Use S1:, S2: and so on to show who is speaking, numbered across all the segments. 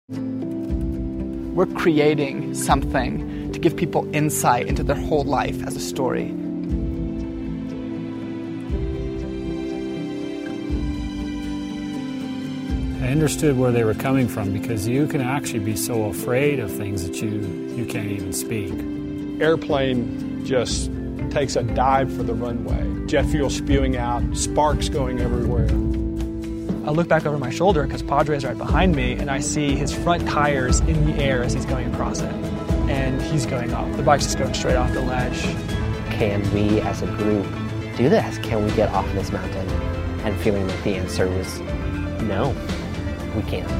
S1: We're creating something to give people insight into their whole life as a story.
S2: I understood where they were coming from, because you can actually be so afraid of things that you can't even speak.
S3: Airplane just takes a dive for the runway. Jet fuel spewing out, sparks going everywhere.
S4: I look back over my shoulder because Padre's right behind me, and I see his front tires in the air as he's going across it. And he's going off. The bike's just going straight off the ledge.
S5: Can we as a group do this? Can we get off this mountain? And feeling like the answer was no, we can't.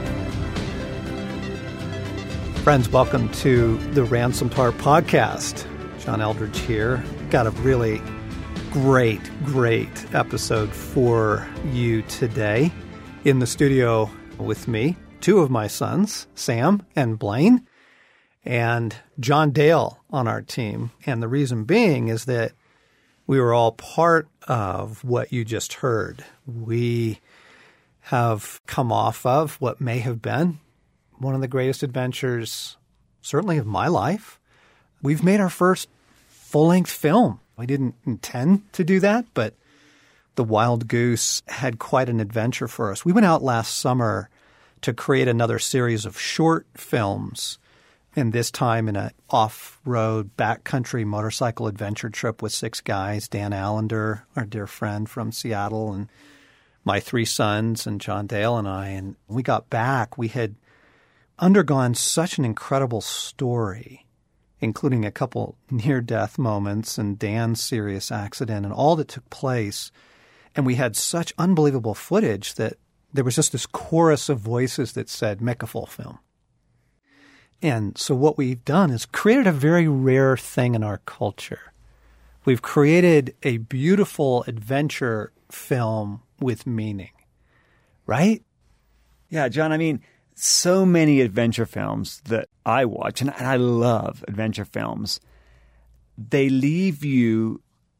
S6: Friends, welcome to the Ransomed Heart podcast. John Eldredge here. Got a really great episode for you today. In the studio with me, two of my sons, Sam and Blaine, and John Dale on our team. And the reason being is that we were all part of what you just heard. We have come off of what may have been one of the greatest adventures, certainly of my life. We've made our first full-length film. We didn't intend to do that, but the Wild Goose had quite an adventure for us. We went out last summer to create another series of short films, and this time in an off-road backcountry motorcycle adventure trip with 6 guys, Dan Allender, our dear friend from Seattle, and my 3 sons, and John Dale and I. And we got back. We had undergone such an incredible story, including a couple near-death moments and Dan's serious accident and all that took place. And we had such unbelievable footage that there was just this chorus of voices that said, make a full film. And so what we've done is created a very rare thing in our culture. We've created a beautiful adventure film with meaning, right?
S7: Yeah, John, I mean, so many adventure films that I watch, and I love adventure films, they leave you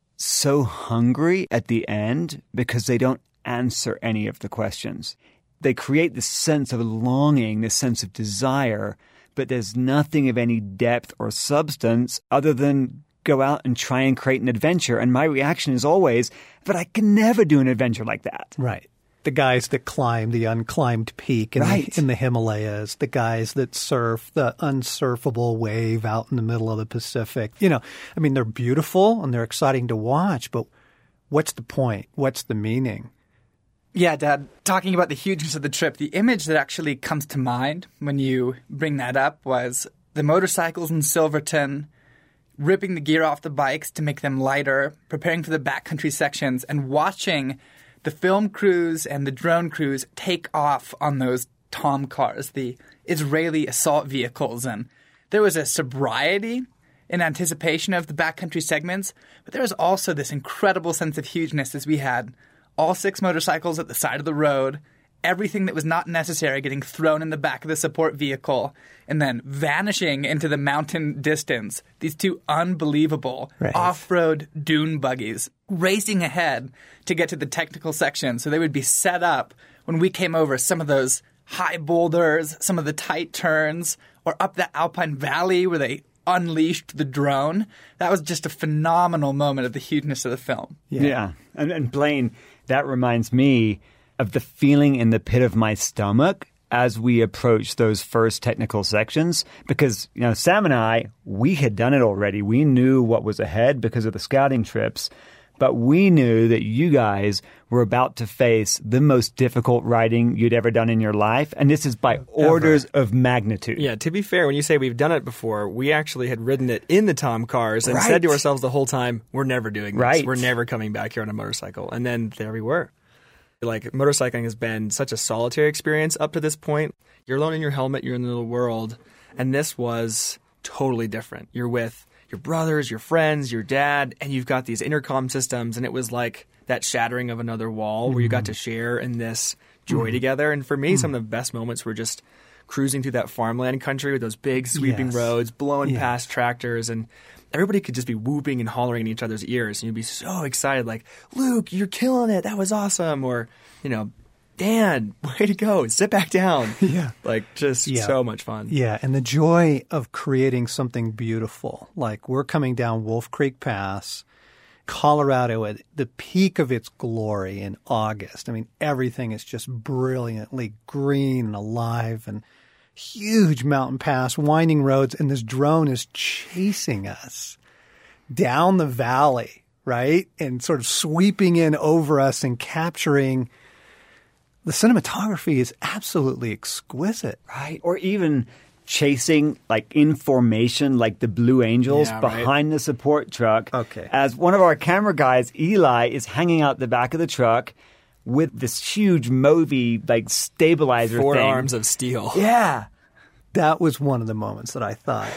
S7: so hungry at the end because they don't answer any of the questions. They create this sense of longing, this sense of desire, but there's nothing of any depth or substance other than go out and try and create an adventure. And my reaction is always, but I can never do an adventure like that.
S6: Right. The guys that climb the unclimbed peak in the Himalayas, the guys that surf the unsurfable wave out in the middle of the Pacific. You know, I mean, they're beautiful and they're exciting to watch, but what's the point? What's the meaning?
S1: Yeah, Dad, talking about the hugeness of the trip, the image that actually comes to mind when you bring that up was the motorcycles in Silverton, ripping the gear off the bikes to make them lighter, preparing for the backcountry sections, and watching the film crews and the drone crews take off on those Tom cars, the Israeli assault vehicles. And there was a sobriety in anticipation of the backcountry segments, but there was also this incredible sense of hugeness as we had all 6 motorcycles at the side of the road, everything that was not necessary getting thrown in the back of the support vehicle, and then vanishing into the mountain distance. These 2 unbelievable off-road dune buggies racing ahead to get to the technical section. So they would be set up when we came over some of those high boulders, some of the tight turns, or up that Alpine Valley where they unleashed the drone. That was just a phenomenal moment of the hugeness of the film.
S7: Yeah. And Blaine, that reminds me of the feeling in the pit of my stomach as we approached those first technical sections, because, you know, Sam and I, we had done it already. We knew what was ahead because of the scouting trips, but we knew that you guys were about to face the most difficult riding you'd ever done in your life, and this is by orders of magnitude.
S8: Yeah, to be fair, when you say we've done it before, we actually had ridden it in the Tom cars and said to ourselves the whole time, we're never doing this.
S7: Right.
S8: We're never coming back here on a motorcycle. And then there we were. Like, motorcycling has been such a solitary experience up to this point. You're alone in your helmet, you're in the world, and this was totally different. You're with your brothers, your friends, your dad, and you've got these intercom systems, and it was like that shattering of another wall where you got to share in this joy together. And for me, some of the best moments were just cruising through that farmland country with those big sweeping roads, blowing past tractors, and everybody could just be whooping and hollering in each other's ears, and you'd be so excited, like, Luke, you're killing it, that was awesome, or, you know, Dan, way to go. Sit back down.
S6: Yeah.
S8: Like, just so much fun.
S6: Yeah, and the joy of creating something beautiful. Like, we're coming down Wolf Creek Pass, Colorado at the peak of its glory in August. I mean, everything is just brilliantly green and alive and huge mountain pass, winding roads, and this drone is chasing us down the valley, right? And sort of sweeping in over us and capturing. The cinematography is absolutely exquisite.
S7: Right. Or even chasing like in formation, like the Blue Angels behind the support truck.
S6: Okay.
S7: As one of our camera guys, Eli, is hanging out the back of the truck with this huge Moby like stabilizer
S8: 4
S7: thing.
S8: arms of steel.
S7: Yeah.
S6: That was one of the moments that I thought,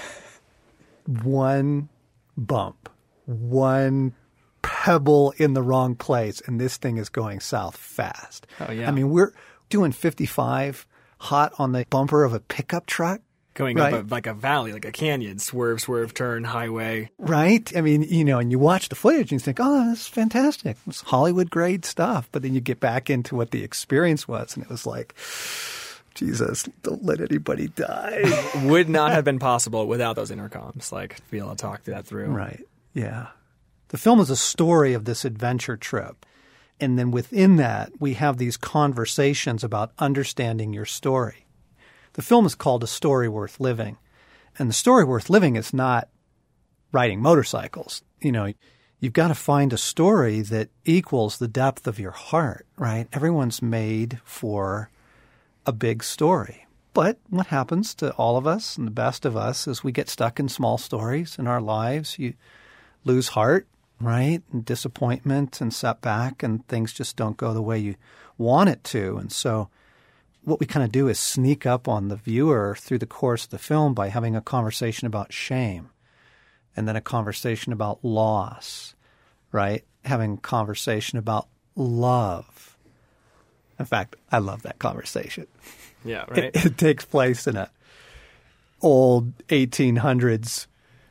S6: one bump, one pebble in the wrong place, and this thing is going south fast.
S8: Oh, yeah.
S6: I mean, we're doing 55 hot on the bumper of a pickup truck.
S8: Going
S6: right?
S8: up like a valley, like a canyon, swerve, swerve, turn, highway.
S6: Right? I mean, you know, and you watch the footage and you think, oh, this is fantastic. It's Hollywood-grade stuff. But then you get back into what the experience was, and it was like, Jesus, don't let anybody die.
S8: Would not have been possible without those intercoms, like, to be able to talk that through.
S6: Right. Yeah. The film is a story of this adventure trip. And then within that, we have these conversations about understanding your story. The film is called A Story Worth Living. And the story worth living is not riding motorcycles. You know, you've got to find a story that equals the depth of your heart, right? Everyone's made for a big story. But what happens to all of us and the best of us is we get stuck in small stories in our lives. You lose heart, right? And disappointment and setback, and things just don't go the way you want it to. And so what we kind of do is sneak up on the viewer through the course of the film by having a conversation about shame and then a conversation about loss, right? Having a conversation about love. In fact, I love that conversation.
S8: Yeah, right.
S6: It takes place in a old 1800s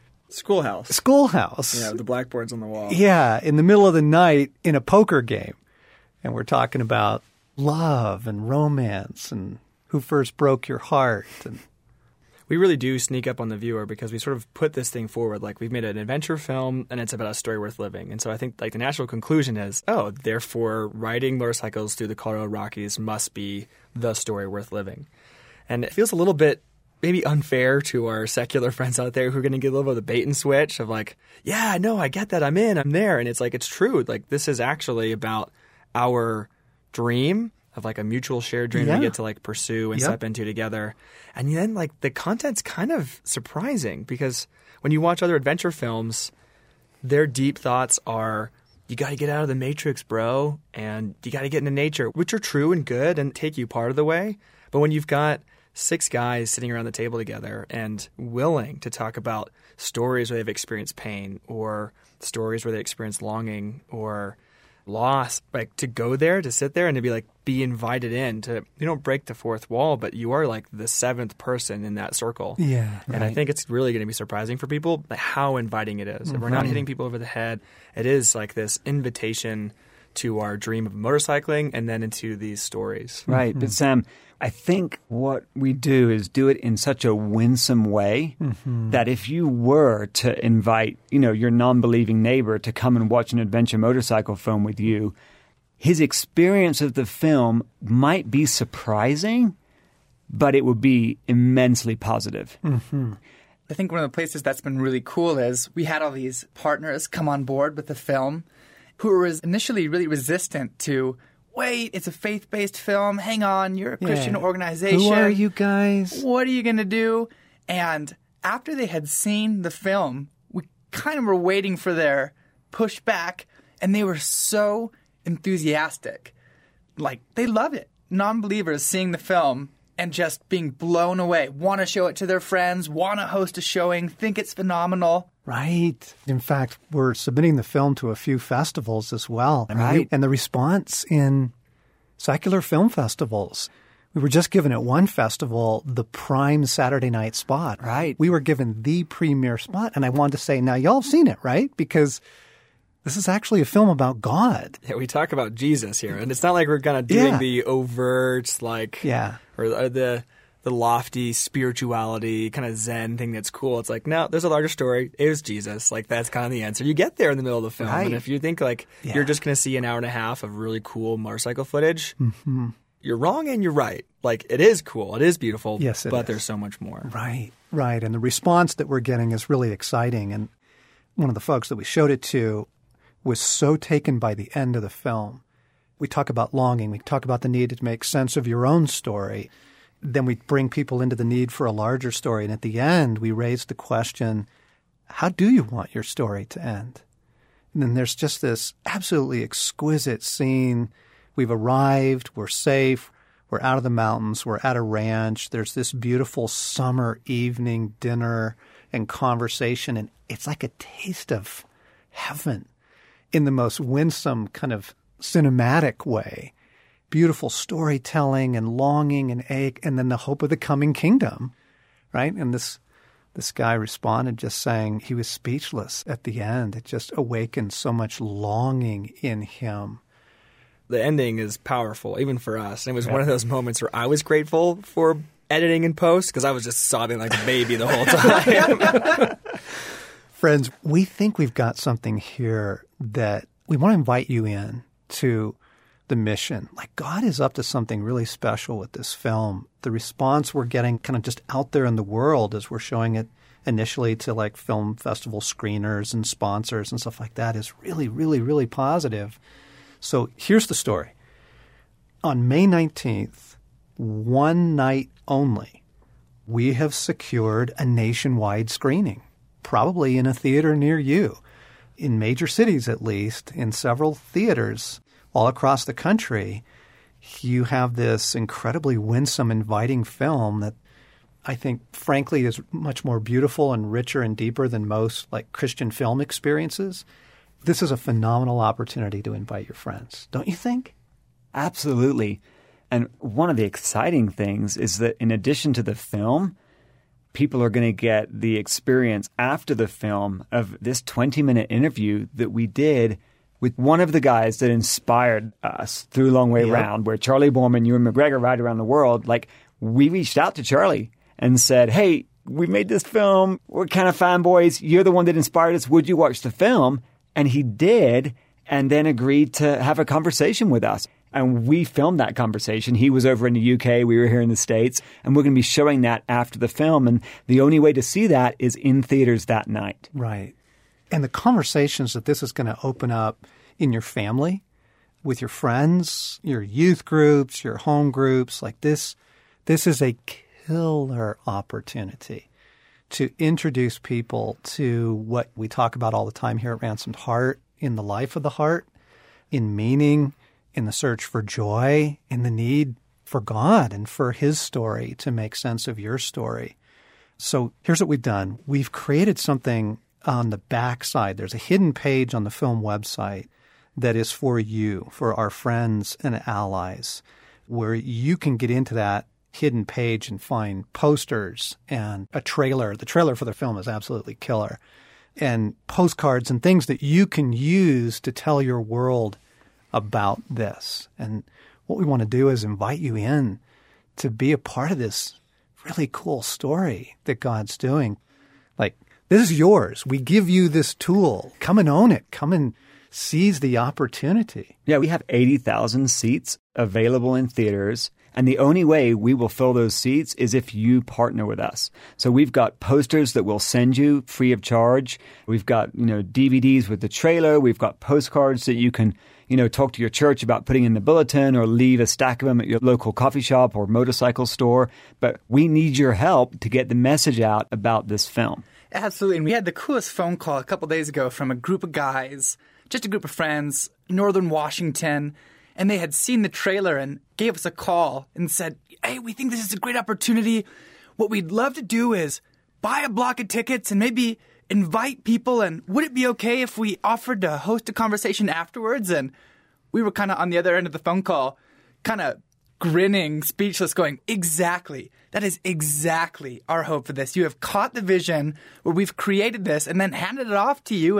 S6: schoolhouse.
S8: Yeah, with the blackboards on the wall.
S6: Yeah, in the middle of the night in a poker game. And we're talking about love and romance and who first broke your heart. And
S8: we really do sneak up on the viewer because we sort of put this thing forward. Like, we've made an adventure film and it's about a story worth living. And so I think like the natural conclusion is, oh, therefore riding motorcycles through the Colorado Rockies must be the story worth living. And it feels a little bit maybe unfair to our secular friends out there who are going to get a little bit of the bait and switch of like, yeah, no, I get that. I'm in, I'm there. And it's like, it's true. Like, this is actually about our dream of like a mutual shared dream we get to like pursue and step into together. And then like the content's kind of surprising because when you watch other adventure films, their deep thoughts are, you got to get out of the matrix, bro, and you got to get into nature, which are true and good and take you part of the way. But when you've got 6 guys sitting around the table together and willing to talk about stories where they've experienced pain or stories where they experienced longing or loss, like to go there, to sit there and to be like, be invited in to, you don't break the fourth wall, but you are like the 7th person in that circle.
S6: yeah,
S8: And I think it's really going to be surprising for people how inviting it is. If we're not hitting people over the head, it is like this invitation to our dream of motorcycling and then into these stories.
S7: Right. But Sam, I think what we do is do it in such a winsome way that if you were to invite, you know, your non-believing neighbor to come and watch an adventure motorcycle film with you, his experience of the film might be surprising, but it would be immensely positive.
S1: I think one of the places that's been really cool is we had all these partners come on board with the film who were initially really resistant to, wait, it's a faith-based film. Hang on, you're a Christian organization.
S6: Who are you guys?
S1: What are you going to do? And after they had seen the film, we kind of were waiting for their pushback, and they were so enthusiastic. Like, they love it. Non-believers seeing the film and just being blown away, want to show it to their friends, want to host a showing, think it's phenomenal.
S6: Right. In fact, we're submitting the film to a few festivals as well. I mean, and the response in secular film festivals. We were just given at one festival the prime Saturday night spot.
S7: Right.
S6: We were given the premier spot. And I wanted to say, now y'all have seen it, right? Because This is actually a film about God.
S8: Yeah, we talk about Jesus here, and it's not like we're kind of doing the overt, like, or the lofty spirituality kind of Zen thing that's cool. It's like, no, there's a larger story. It was Jesus. Like, that's kind of the answer. You get there in the middle of the film, and if you think like you're just going to see an hour and a half of really cool motorcycle footage, you're wrong and you're right. Like, it is cool. It is beautiful.
S6: Yes, it
S8: but
S6: is.
S8: there's so much more.
S6: Right. And the response that we're getting is really exciting. And one of the folks that we showed it to was so taken by the end of the film. We talk about longing. We talk about the need to make sense of your own story. Then we bring people into the need for a larger story. And at the end, we raise the question, how do you want your story to end? And then there's just this absolutely exquisite scene. We've arrived. We're safe. We're out of the mountains. We're at a ranch. There's this beautiful summer evening dinner and conversation. And it's like a taste of heaven in the most winsome kind of cinematic way. Beautiful storytelling and longing and ache, and then the hope of the coming kingdom, right? And this guy responded just saying he was speechless at the end. It just awakened so much longing in him.
S8: The ending is powerful, even for us. And it was one of those moments where I was grateful for editing and post because I was just sobbing like a baby the whole time.
S6: Friends, we think we've got something here that we want to invite you in to the mission. Like, God is up to something really special with this film. The response we're getting kind of just out there in the world as we're showing it initially to like film festival screeners and sponsors and stuff like that is really, really, really positive. So here's the story. On May 19th, one night only, we have secured a nationwide screening, probably in a theater near you, in major cities at least, in several theaters all across the country. You have this incredibly winsome, inviting film that I think, frankly, is much more beautiful and richer and deeper than most like Christian film experiences. This is a phenomenal opportunity to invite your friends, don't you think?
S7: Absolutely. And one of the exciting things is that in addition to the film, people are going to get the experience after the film of this 20-minute interview that we did with one of the guys that inspired us through Long Way Round, where Charlie Borman, Ewan McGregor ride around the world. Like, we reached out to Charlie and said, hey, we made this film. We're kind of fanboys. You're the one that inspired us. Would you watch the film? And he did, and then agreed to have a conversation with us. And we filmed that conversation. He was over in the UK. We were here in the States. And we're going to be showing that after the film. And the only way to see that is in theaters that night.
S6: Right. And the conversations that this is going to open up in your family, with your friends, your youth groups, your home groups, like this is a killer opportunity to introduce people to what we talk about all the time here at Ransomed Heart, in the life of the heart, in meaning, in the search for joy, in the need for God and for His story to make sense of your story. So here's what we've done. We've created something on the backside. There's a hidden page on the film website that is for you, for our friends and allies, where you can get into that hidden page and find posters and a trailer. The trailer for the film is absolutely killer. And postcards and things that you can use to tell your world about this. And what we want to do is invite you in to be a part of this really cool story that God's doing. Like, this is yours. We give you this tool. Come and own it. Come and seize the opportunity.
S7: Yeah, we have 80,000 seats available in theaters. And the only way we will fill those seats is if you partner with us. So we've got posters that we'll send you free of charge. We've got, DVDs with the trailer. We've got postcards that you can, talk to your church about putting in the bulletin or leave a stack of them at your local coffee shop or motorcycle store. But we need your help to get the message out about this film.
S1: Absolutely. And we had the coolest phone call a couple days ago from a group of guys, just a group of friends, Northern Washington. And they had seen the trailer and gave us a call and said, hey, we think this is a great opportunity. What we'd love to do is buy a block of tickets and maybe invite people. And would it be okay if we offered to host a conversation afterwards? And we were kind of on the other end of the phone call, kind of grinning, speechless, going, exactly. That is exactly our hope for this. You have caught the vision where we've created this and then handed it off to you. And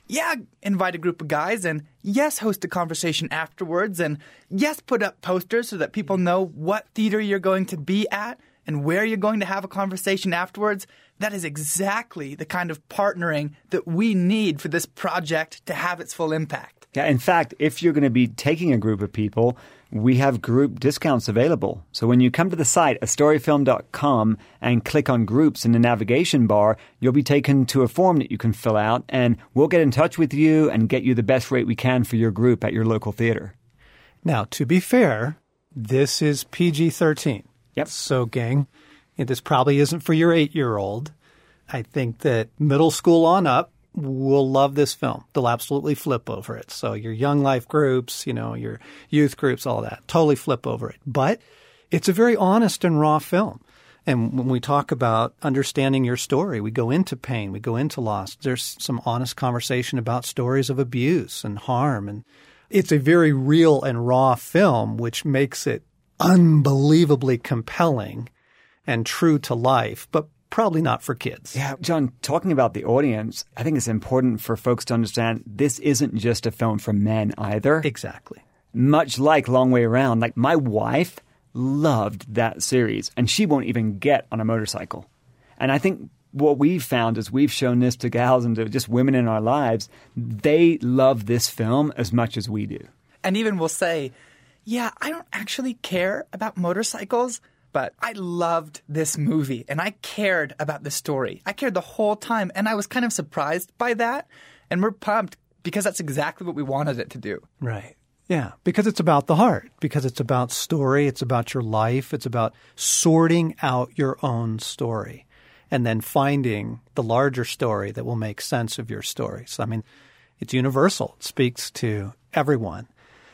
S1: yeah, invite a group of guys, and yes, host a conversation afterwards, and yes, put up posters so that people know what theater you're going to be at and where you're going to have a conversation afterwards. That is exactly the kind of partnering that we need for this project to have its full impact.
S7: Yeah, in fact, if you're going to be taking a group of people, we have group discounts available. So when you come to the site, astoryfilm.com, and click on groups in the navigation bar, you'll be taken to a form that you can fill out, and we'll get in touch with you and get you the best rate we can for your group at your local theater.
S6: Now, to be fair, this is PG-13.
S7: Yep.
S6: So, gang, this probably isn't for your 8-year-old. I think that middle school on up will love this film. They'll absolutely flip over it. So your young life groups, your youth groups, all that, totally flip over it. But it's a very honest and raw film. And when we talk about understanding your story, we go into pain, we go into loss. There's some honest conversation about stories of abuse and harm. And it's a very real and raw film, which makes it unbelievably compelling and true to life, but probably not for kids.
S7: Yeah, John, talking about the audience, I think it's important for folks to understand this isn't just a film for men either.
S6: Exactly.
S7: Much like Long Way Around, like my wife loved that series, and she won't even get on a motorcycle. And I think what we've found is we've shown this to gals and to just women in our lives. They love this film as much as we do.
S1: And even will say, yeah, I don't actually care about motorcycles, but I loved this movie and I cared about the story. I cared the whole time, and I was kind of surprised by that. And we're pumped because that's exactly what we wanted it to do.
S6: Right. Yeah, because it's about the heart, because it's about story, it's about your life, it's about sorting out your own story and then finding the larger story that will make sense of your story. So, I mean, it's universal. It speaks to everyone.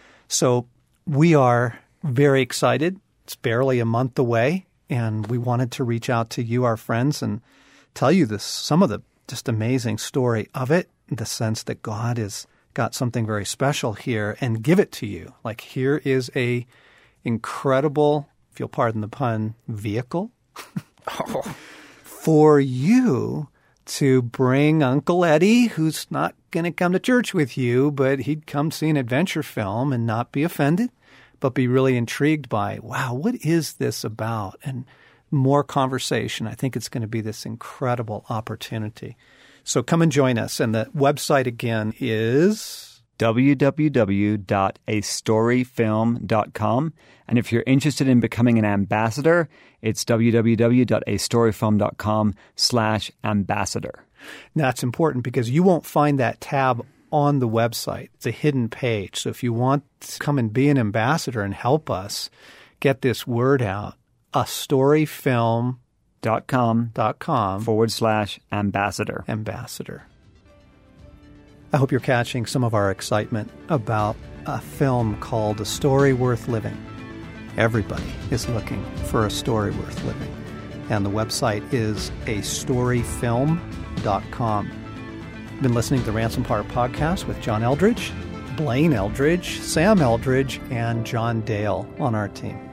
S6: So we are very excited. It's barely a month away, and we wanted to reach out to you, our friends, and tell you some of the just amazing story of it, the sense that God has got something very special here, and give it to you. Like, here is a incredible, if you'll pardon the pun, vehicle for you to bring Uncle Eddie, who's not going to come to church with you, but he'd come see an adventure film and not be offended, but be really intrigued by, wow, what is this about? And more conversation. I think it's going to be this incredible opportunity. So come and join us. And the website again is
S7: www.astoryfilm.com. And if you're interested in becoming an ambassador, it's www.astoryfilm.com/ambassador.
S6: That's important because you won't find that tab on the website. It's a hidden page. So if you want to come and be an ambassador and help us get this word out, astoryfilm.com/ambassador. Ambassador. I hope you're catching some of our excitement about a film called A Story Worth Living. Everybody is looking for a story worth living. And the website is astoryfilm.com. You've been listening to the Ransom Part Podcast with John Eldredge, Blaine Eldredge, Sam Eldredge, and John Dale on our team.